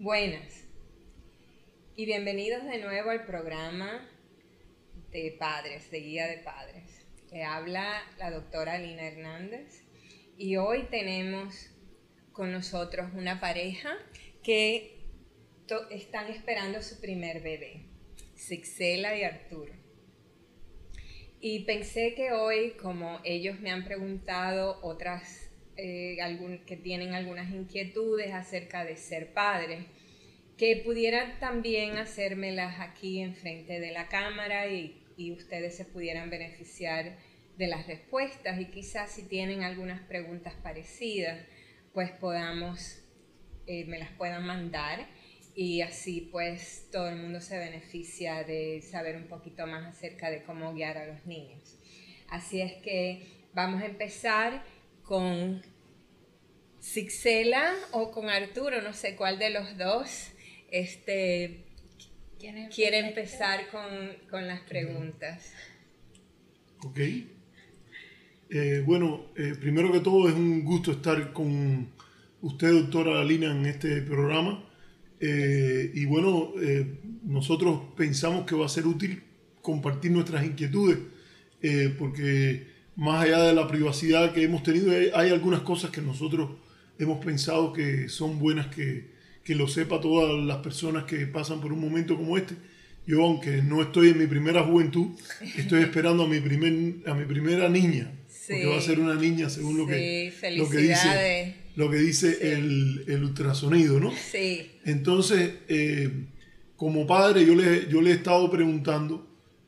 Buenas y bienvenidos de nuevo al programa de padres, de guía de padres. Le habla la doctora Lina Hernández y hoy tenemos con nosotros una pareja que están esperando su primer bebé, Sixela y Arturo. Y pensé que hoy, como ellos me han preguntado que tienen algunas inquietudes acerca de ser padres, que pudieran también hacérmelas aquí enfrente de la cámara y ustedes se pudieran beneficiar de las respuestas, y quizás si tienen algunas preguntas parecidas, pues me las puedan mandar, y así pues todo el mundo se beneficia de saber un poquito más acerca de cómo guiar a los niños. Así es que vamos a empezar con Sixela o con Arturo, no sé cuál de los dos quiere empezar con las preguntas. Ok. Primero que todo es un gusto estar con usted, doctora Lina, en este programa. Nosotros pensamos que va a ser útil compartir nuestras inquietudes, porque más allá de la privacidad que hemos tenido, hay algunas cosas que nosotros hemos pensado que son buenas que lo sepa todas las personas que pasan por un momento como este. Yo, aunque no estoy en mi primera juventud, estoy esperando a mi primera niña, Sí, porque va a ser una niña según lo que dice Sí. el ultrasonido, ¿no? Sí. Entonces, como padre, yo le he estado preguntando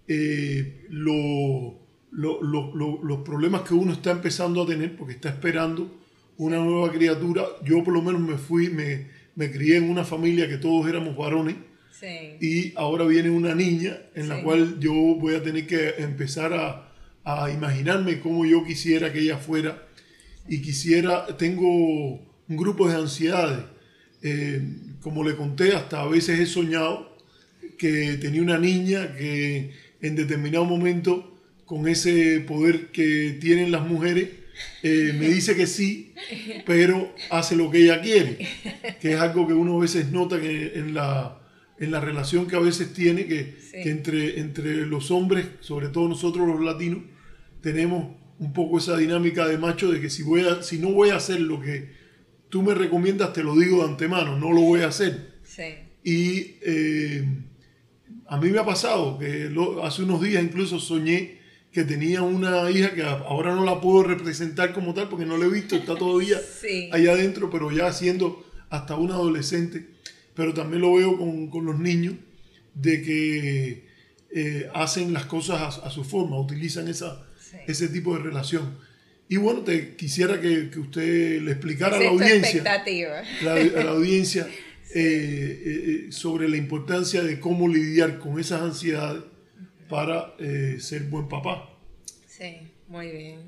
los problemas que uno está empezando a tener, porque está esperando una nueva criatura. Yo por lo menos me crié en una familia que todos éramos varones. Sí. Y ahora viene una niña en la Sí. cual yo voy a tener que empezar a imaginarme cómo yo quisiera que ella fuera. Y tengo un grupo de ansiedades. Como le conté, hasta a veces he soñado que tenía una niña que en determinado momento, con ese poder que tienen las mujeres, me dice que sí, pero hace lo que ella quiere, que es algo que uno a veces nota en la relación que a veces tiene, que entre los hombres, sobre todo nosotros los latinos, tenemos un poco esa dinámica de macho de que si no voy a hacer lo que tú me recomiendas, te lo digo de antemano, no lo voy a hacer. Sí. Y a mí me ha pasado que hace unos días incluso soñé que tenía una hija que ahora no la puedo representar como tal porque no la he visto, está todavía allá adentro, pero ya siendo hasta una adolescente. Pero también lo veo con los niños, de que hacen las cosas a su forma, utilizan ese tipo de relación. Y bueno, quisiera que usted le explicara a la audiencia sobre la importancia de cómo lidiar con esas ansiedades para ser buen papá. Sí, muy bien.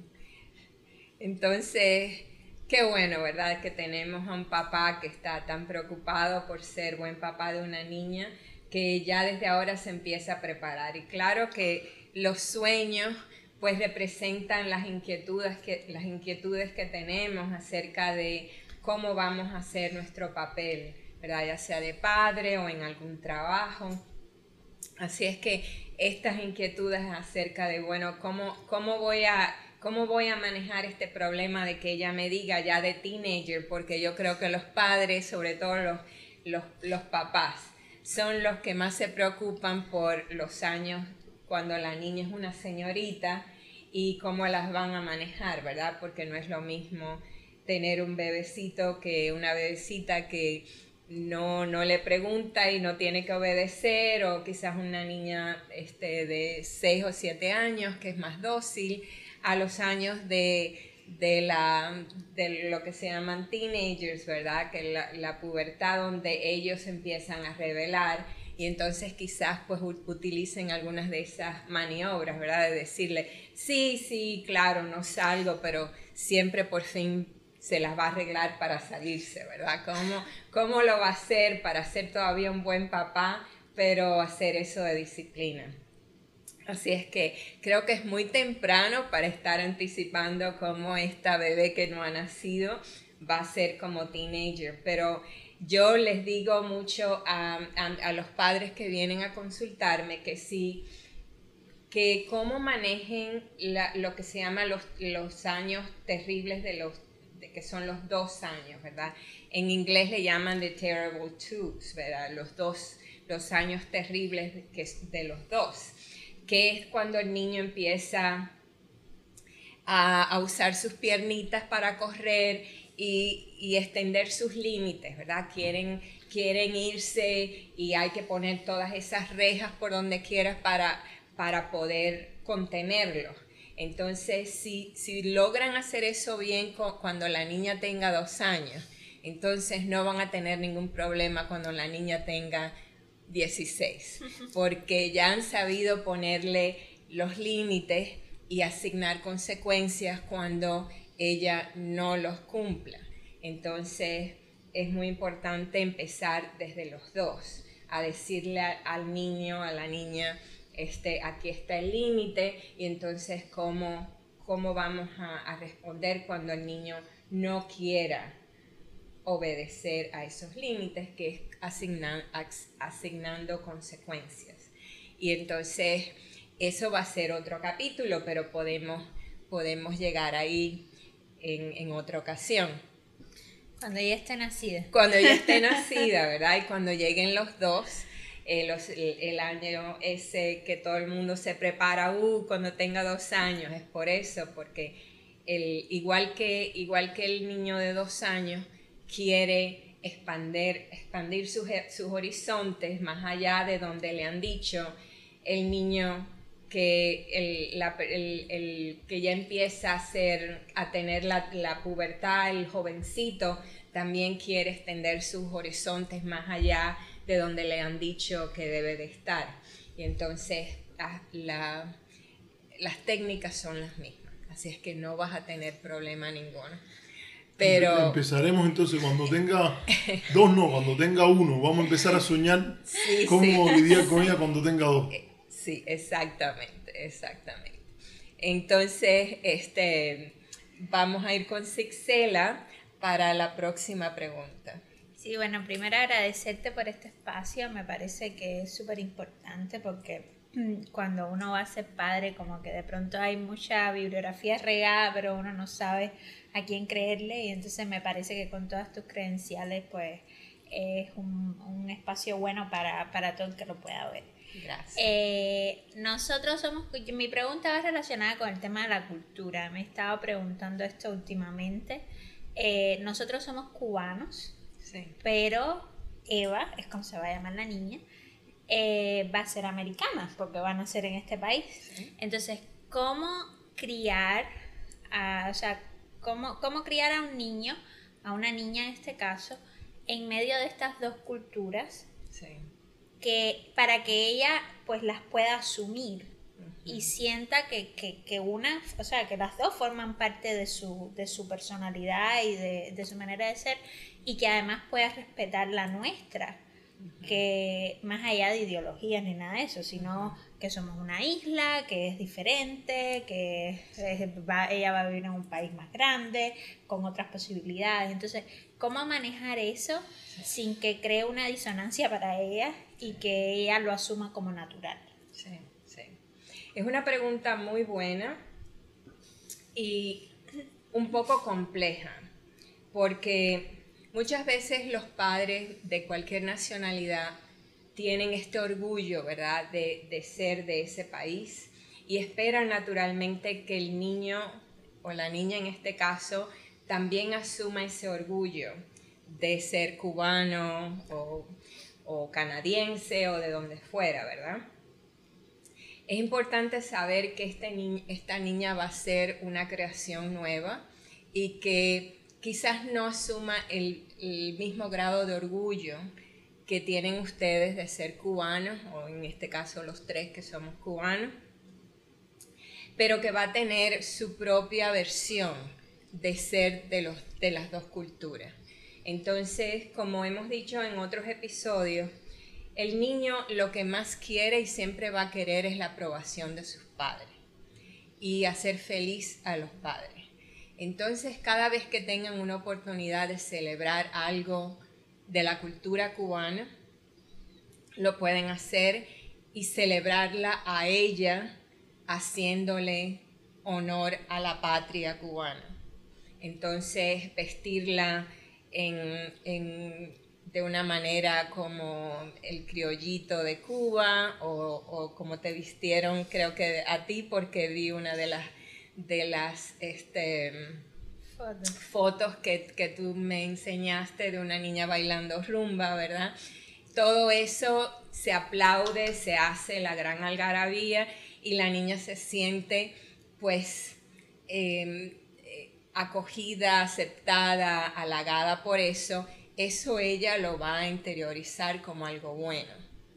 Entonces, qué bueno, ¿verdad? Que tenemos a un papá que está tan preocupado por ser buen papá de una niña, que ya desde ahora se empieza a preparar. Y claro que los sueños pues representan las inquietudes que tenemos acerca de cómo vamos a hacer nuestro papel, ¿verdad? Ya sea de padre o en algún trabajo. Así es que estas inquietudes acerca de, bueno, ¿cómo voy a manejar este problema de que ella me diga ya de teenager? Porque yo creo que los padres, sobre todo los papás, son los que más se preocupan por los años cuando la niña es una señorita y cómo las van a manejar, ¿verdad? Porque no es lo mismo tener un bebecito que una bebecita que no le pregunta y no tiene que obedecer, o quizás una niña de 6 o 7 años que es más dócil, a los años de lo que se llaman teenagers, ¿verdad? Que la pubertad, donde ellos empiezan a revelar, y entonces quizás pues utilicen algunas de esas maniobras, ¿verdad? De decirle, sí, claro, no salgo, pero siempre por fin se las va a arreglar para salirse, ¿verdad? ¿Cómo lo va a hacer para ser todavía un buen papá, pero hacer eso de disciplina? Así es que creo que es muy temprano para estar anticipando cómo esta bebé que no ha nacido va a ser como teenager, pero yo les digo mucho a los padres que vienen a consultarme que cómo manejen lo que se llama los años terribles de que son los 2 años, ¿verdad? En inglés le llaman the terrible twos, ¿verdad? Los años terribles de los 2, que es cuando el niño empieza a usar sus piernitas para correr y extender sus límites, ¿verdad? Quieren irse y hay que poner todas esas rejas por donde quieras para poder contenerlos. Entonces, si logran hacer eso bien cuando la niña tenga 2 años, entonces no van a tener ningún problema cuando la niña tenga 16, porque ya han sabido ponerle los límites y asignar consecuencias cuando ella no los cumpla. Entonces es muy importante empezar desde los 2, a decirle al niño, a la niña, aquí está el límite, y entonces cómo vamos a responder cuando el niño no quiera obedecer a esos límites, que es asignando consecuencias. Y entonces eso va a ser otro capítulo, pero podemos llegar ahí en otra ocasión. Cuando ella esté nacida. Cuando ella esté nacida, ¿verdad? Y cuando lleguen los 2, el año ese que todo el mundo se prepara, cuando tenga 2 años, es por eso, porque igual que el niño de 2 años quiere expandir sus horizontes más allá de donde le han dicho, el niño que ya empieza a tener la pubertad, el jovencito, también quiere extender sus horizontes más allá de donde le han dicho que debe de estar. Y entonces las técnicas son las mismas, así es que no vas a tener problema ninguno. Pero empezaremos entonces cuando tenga 2, cuando tenga 1, vamos a empezar a soñar cómo lidiar con ella cuando tenga 2. Sí, exactamente. Entonces, vamos a ir con Sixela para la próxima pregunta. Sí, bueno, primero agradecerte por este espacio, me parece que es súper importante porque cuando uno va a ser padre, como que de pronto hay mucha bibliografía regada, pero uno no sabe a quién creerle, y entonces me parece que con todas tus credenciales, pues es un espacio bueno para todo el que lo pueda ver. Gracias. Mi pregunta va relacionada con el tema de la cultura. Me he estado preguntando esto últimamente. Nosotros somos cubanos, sí, pero Eva, es como se va a llamar la niña, va a ser americana porque va a nacer en este país. Sí. Entonces, ¿cómo criar cómo criar a un niño, a una niña en este caso, en medio de estas 2 culturas? Sí. Para que ella pues las pueda asumir y sienta que las 2 forman parte de su personalidad y de su manera de ser, y que además pueda respetar la nuestra, que más allá de ideologías ni nada de eso, sino que somos una isla, que es diferente, que ella va a vivir en un país más grande, con otras posibilidades. Entonces, ¿cómo manejar eso sin que cree una disonancia para ella y que ella lo asuma como natural? Sí. Es una pregunta muy buena y un poco compleja, porque muchas veces los padres de cualquier nacionalidad tienen este orgullo, ¿verdad?, de ser de ese país, y esperan naturalmente que el niño o la niña en este caso también asuma ese orgullo de ser cubano o canadiense o de donde fuera, ¿verdad? Es importante saber que esta niña va a ser una creación nueva y que quizás no asuma el mismo grado de orgullo que tienen ustedes de ser cubanos, o en este caso los 3 que somos cubanos, pero que va a tener su propia versión de ser de las 2 culturas. Entonces, como hemos dicho en otros episodios, el niño lo que más quiere y siempre va a querer es la aprobación de sus padres y hacer feliz a los padres. Entonces, cada vez que tengan una oportunidad de celebrar algo de la cultura cubana, lo pueden hacer y celebrarla a ella, haciéndole honor a la patria cubana. Entonces, vestirla de una manera como el criollito de Cuba o como te vistieron, creo que a ti, porque vi una de las fotos que tú me enseñaste de una niña bailando rumba, ¿verdad? Todo eso se aplaude, se hace la gran algarabía y la niña se siente pues acogida, aceptada, halagada por eso. Eso ella lo va a interiorizar como algo bueno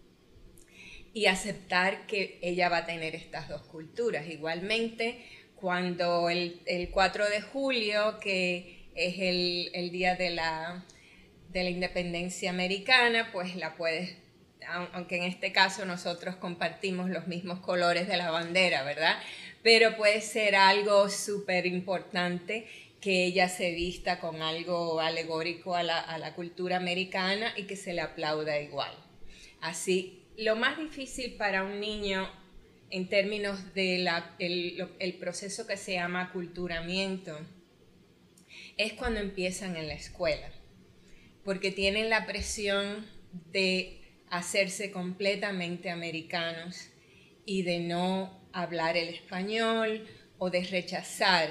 y aceptar que ella va a tener estas dos culturas. Igualmente, cuando el 4 de julio, que es el día de la independencia americana, pues la puedes, aunque en este caso nosotros compartimos los mismos colores de la bandera, ¿verdad? Pero puede ser algo súper importante que ella se vista con algo alegórico a la cultura americana y que se le aplauda igual. Así, lo más difícil para un niño en términos de el proceso que se llama aculturamiento es cuando empiezan en la escuela, porque tienen la presión de hacerse completamente americanos y de no hablar el español o de rechazar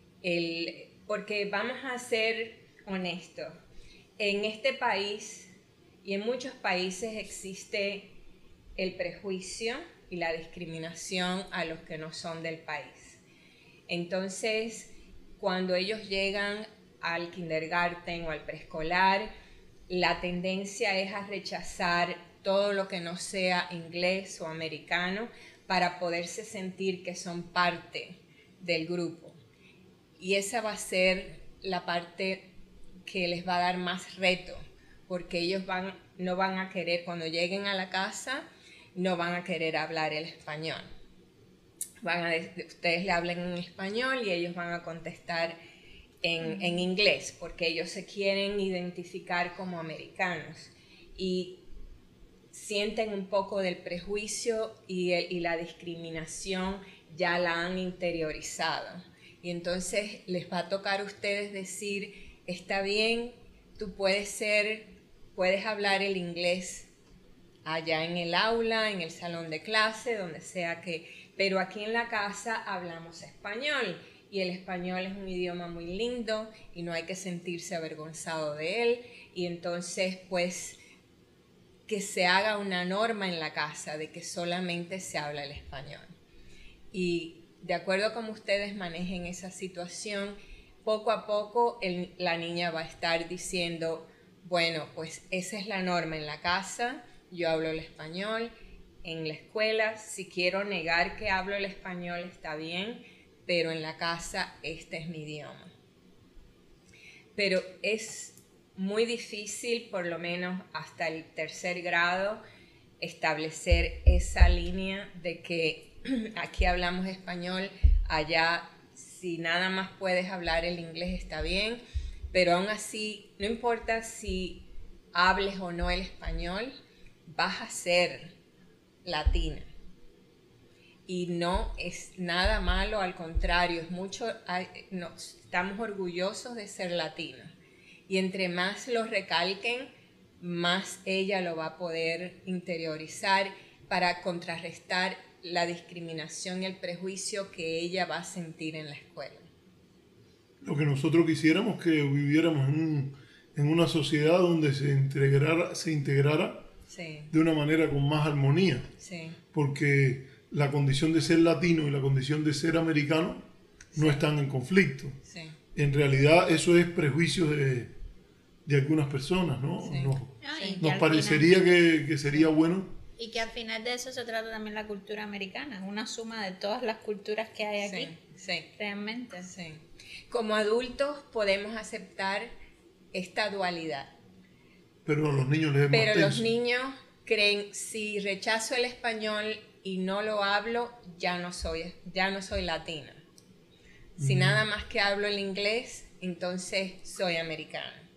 porque vamos a ser honestos, en este país y en muchos países existe el prejuicio y la discriminación a los que no son del país. Entonces, cuando ellos llegan al kindergarten o al preescolar, la tendencia es a rechazar todo lo que no sea inglés o americano para poderse sentir que son parte del grupo. Y esa va a ser la parte que les va a dar más reto, porque ellos no van a querer, cuando lleguen a la casa, no van a querer hablar el español. Ustedes le hablen en español y ellos van a contestar en inglés, porque ellos se quieren identificar como americanos y sienten un poco del prejuicio y la discriminación, ya la han interiorizado. Y entonces les va a tocar a ustedes decir, está bien, tú puedes hablar el inglés allá en el aula, en el salón de clase, donde sea pero aquí en la casa hablamos español. Y el español es un idioma muy lindo y no hay que sentirse avergonzado de él. Y entonces, pues, que se haga una norma en la casa de que solamente se habla el español. Y de acuerdo a cómo ustedes manejen esa situación, poco a poco la niña va a estar diciendo, bueno, pues esa es la norma en la casa, yo hablo el español, en la escuela, si quiero negar que hablo el español está bien, pero en la casa este es mi idioma. Pero es muy difícil, por lo menos hasta el 3er grado, establecer esa línea de que aquí hablamos español, allá si nada más puedes hablar el inglés está bien, pero aún así, no importa si hables o no el español, vas a ser latina. Y no es nada malo, al contrario, estamos orgullosos de ser latinos. Y entre más lo recalquen, más ella lo va a poder interiorizar para contrarrestar la discriminación y el prejuicio que ella va a sentir en la escuela. Lo que nosotros quisiéramos que viviéramos en una sociedad donde se integrara sí, de una manera con más armonía. Sí. Porque la condición de ser latino y la condición de ser americano no están en conflicto. Sí. En realidad eso es prejuicio de algunas personas, ¿no? Sí. Nos parecería que sería bueno. Y que al final de eso se trata también la cultura americana, una suma de todas las culturas que hay aquí. Sí. Realmente. Sí. Como adultos podemos aceptar esta dualidad. Pero a los niños les es más tenso. Pero los niños creen, si rechazo el español y no lo hablo, ya no soy latina. Si nada más que hablo el inglés, entonces soy americana.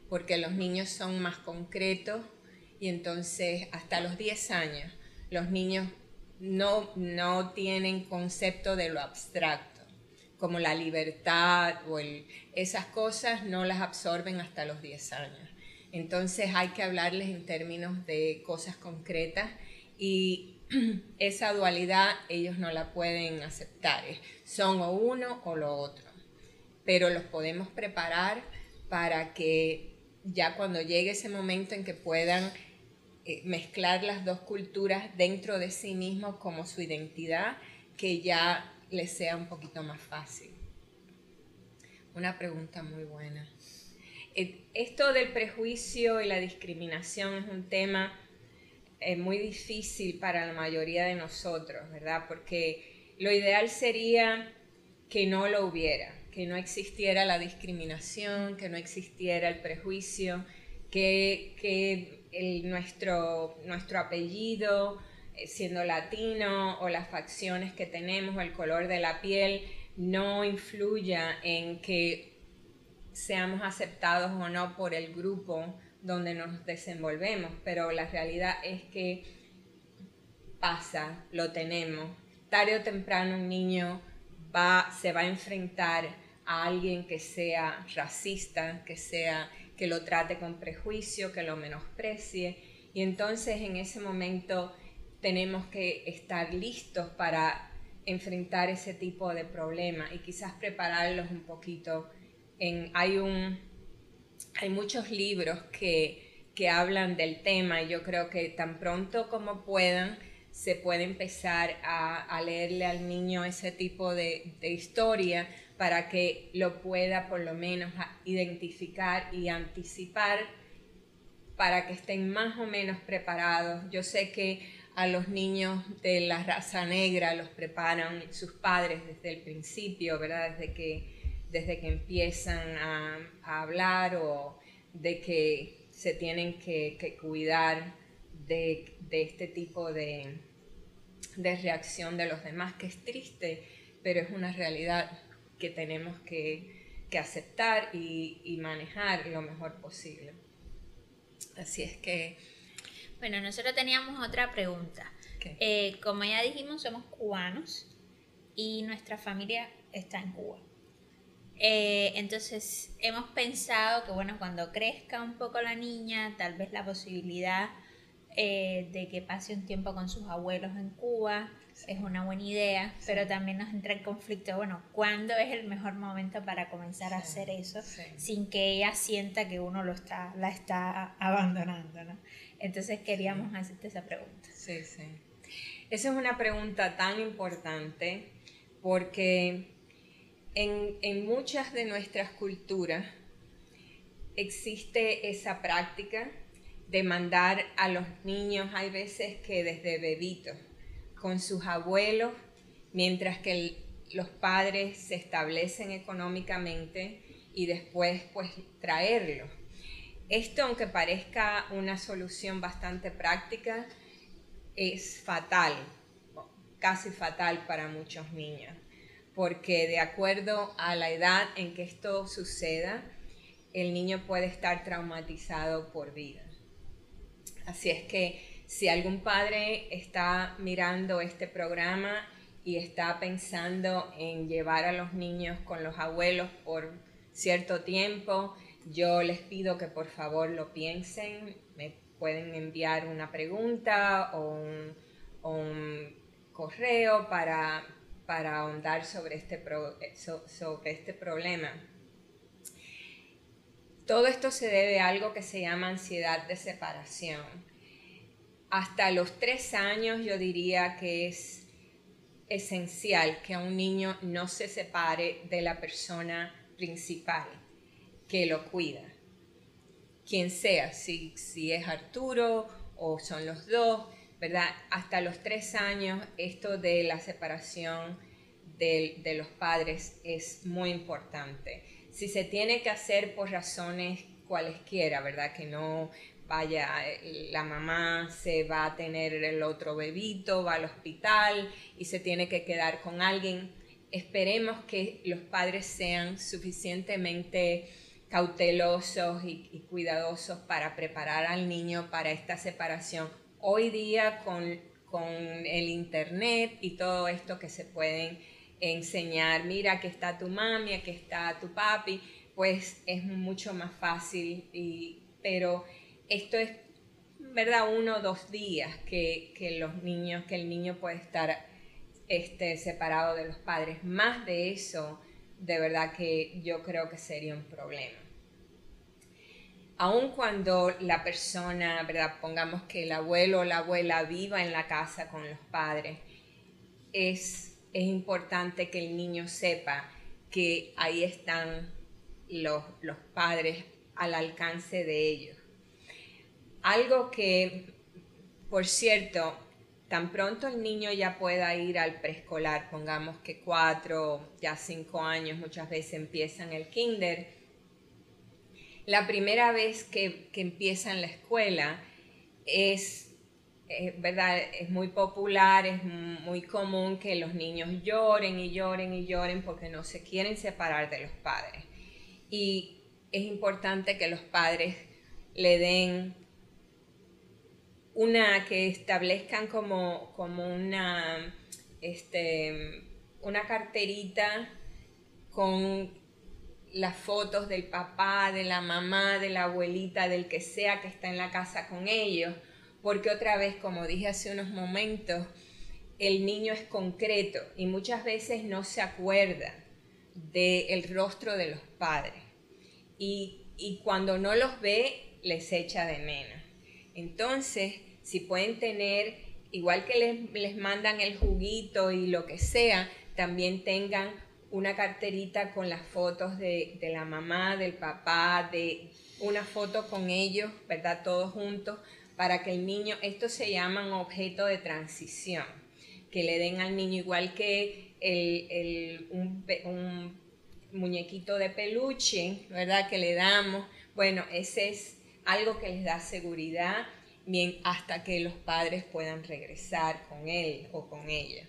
porque los niños son más concretos y entonces hasta los 10 años los niños no tienen concepto de lo abstracto, como la libertad o esas cosas no las absorben hasta los 10 años. Entonces hay que hablarles en términos de cosas concretas y esa dualidad ellos no la pueden aceptar, son o uno o lo otro, pero los podemos preparar para que ya cuando llegue ese momento en que puedan mezclar las dos culturas dentro de sí mismos como su identidad, que ya les sea un poquito más fácil. Una pregunta muy buena. Esto del prejuicio y la discriminación es un tema muy difícil para la mayoría de nosotros, ¿verdad? Porque lo ideal sería que no lo hubiera, que no existiera la discriminación, que no existiera el prejuicio, que nuestro apellido, siendo latino, o las facciones que tenemos, o el color de la piel, no influya en que seamos aceptados o no por el grupo donde nos desenvolvemos, pero la realidad es que pasa, lo tenemos. Tarde o temprano un niño se va a enfrentar a alguien que sea racista, que lo trate con prejuicio, que lo menosprecie, y entonces en ese momento tenemos que estar listos para enfrentar ese tipo de problemas y quizás prepararlos un poquito. Hay muchos libros que hablan del tema y yo creo que tan pronto como puedan se puede empezar a leerle al niño ese tipo de historia para que lo pueda por lo menos identificar y anticipar para que estén más o menos preparados. Yo sé que a los niños de la raza negra los preparan sus padres desde el principio, ¿verdad? Desde que empiezan a hablar o de que se tienen que cuidar de este tipo de reacción de los demás, que es triste, pero es una realidad que tenemos que aceptar y manejar lo mejor posible. Así es que... Bueno, nosotros teníamos otra pregunta. Como ya dijimos, somos cubanos y nuestra familia está en Cuba. Entonces hemos pensado que bueno, cuando crezca un poco la niña, tal vez la posibilidad de que pase un tiempo con sus abuelos en Cuba es una buena idea, pero también nos entra el conflicto, bueno, ¿cuándo es el mejor momento para comenzar a hacer eso sin que ella sienta que uno la está abandonando, ¿no? Entonces queríamos hacerte esa pregunta. Sí. Esa es una pregunta tan importante porque en muchas de nuestras culturas existe esa práctica de mandar a los niños, hay veces que desde bebitos, con sus abuelos, mientras que los padres se establecen económicamente y después pues traerlos. Esto, aunque parezca una solución bastante práctica, es fatal, casi fatal para muchos niños, porque de acuerdo a la edad en que esto suceda, el niño puede estar traumatizado por vida. Así es que si algún padre está mirando este programa y está pensando en llevar a los niños con los abuelos por cierto tiempo, yo les pido que por favor lo piensen. Me pueden enviar una pregunta o un correo para ahondar sobre este problema. Todo esto se debe a algo que se llama ansiedad de separación. Hasta los 3 años yo diría que es esencial que un niño no se separe de la persona principal que lo cuida. Quien sea, si es Arturo o son los dos, ¿verdad? Hasta los 3 años esto de la separación de los padres es muy importante. Si se tiene que hacer por razones cualesquiera, ¿verdad? Que no vaya, la mamá se va a tener el otro bebito, va al hospital y se tiene que quedar con alguien. Esperemos que los padres sean suficientemente cautelosos y cuidadosos para preparar al niño para esta separación. Hoy día con el internet y todo esto que se pueden enseñar, mira, aquí está tu mami, aquí está tu papi, pues es mucho más fácil, pero esto es, ¿verdad?, 1 o 2 días que el niño puede estar separado de los padres. Más de eso, de verdad que yo creo que sería un problema. Aun cuando la persona, ¿verdad?, pongamos que el abuelo o la abuela viva en la casa con los padres, es importante que el niño sepa que ahí están los padres al alcance de ellos. Algo que, por cierto, tan pronto el niño ya pueda ir al preescolar, pongamos que 4, ya 5 años, muchas veces empiezan el kinder. La primera vez que empiezan la escuela ¿verdad? Es muy popular, es muy común que los niños lloren y lloren y lloren porque no se quieren separar de los padres. Y es importante que los padres le den que establezcan como una carterita con las fotos del papá, de la mamá, de la abuelita, del que sea que está en la casa con ellos, porque otra vez, como dije hace unos momentos, el niño es concreto y muchas veces no se acuerda del rostro de los padres y cuando no los ve les echa de menos. Entonces, si pueden tener, igual que les mandan el juguito y lo que sea, también tengan una carterita con las fotos de la mamá, del papá, de una foto con ellos, ¿verdad? Todos juntos, para que el niño, esto se llama objeto de transición, que le den al niño igual que un muñequito de peluche, ¿verdad? Que le damos. Bueno, ese es algo que les da seguridad bien hasta que los padres puedan regresar con él o con ella.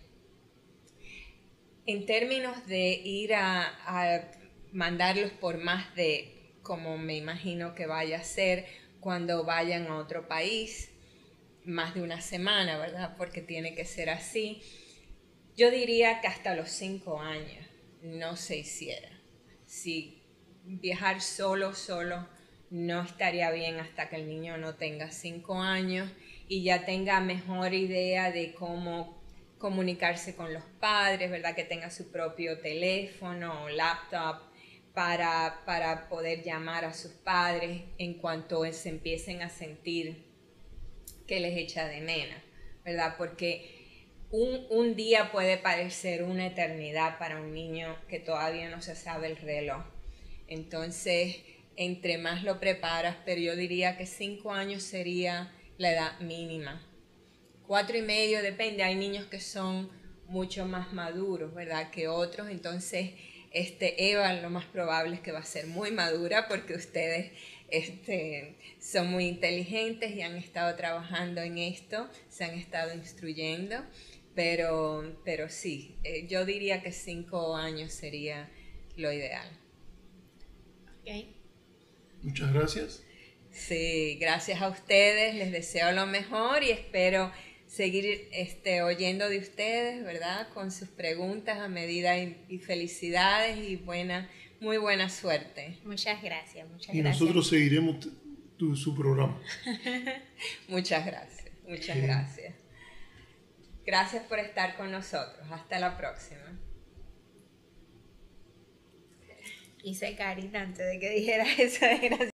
En términos de ir a mandarlos por más de, como me imagino que vaya a ser cuando vayan a otro país, más de 1 semana, ¿verdad? Porque tiene que ser así. Yo diría que hasta los 5 años no se hiciera. Si viajar solo no estaría bien hasta que el niño no tenga 5 años y ya tenga mejor idea de cómo comunicarse con los padres, ¿verdad? Que tenga su propio teléfono o laptop para poder llamar a sus padres en cuanto se empiecen a sentir que les echa de menos, ¿verdad? Porque un día puede parecer una eternidad para un niño que todavía no se sabe el reloj. Entonces, entre más lo preparas, pero yo diría que 5 años sería la edad mínima. 4 y medio, depende, hay niños que son mucho más maduros, ¿verdad?, que otros, entonces Eva lo más probable es que va a ser muy madura porque ustedes son muy inteligentes y han estado trabajando en esto, se han estado instruyendo, pero sí, yo diría que 5 años sería lo ideal. Okay. Muchas gracias. Sí, gracias a ustedes, les deseo lo mejor y espero seguir oyendo de ustedes, ¿verdad? Con sus preguntas a medida y felicidades y muy buena suerte. Muchas gracias, muchas y gracias. Nosotros seguiremos su programa. Muchas gracias. Gracias por estar con nosotros. Hasta la próxima. Hice carita antes de que dijera eso de gracias.